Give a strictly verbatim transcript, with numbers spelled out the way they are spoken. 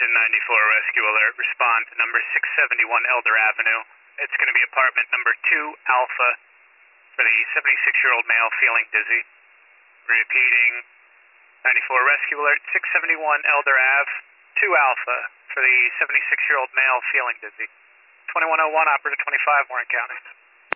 Attention ninety-four rescue alert. Respond to number six seventy-one Elder Avenue. It's going to be apartment number two Alpha for the seventy-six-year-old male feeling dizzy. Repeating, ninety-four rescue alert, six seventy-one Elder Ave, two Alpha for the seventy-six-year-old male feeling dizzy. twenty-one oh one, operator twenty-five, Warren County.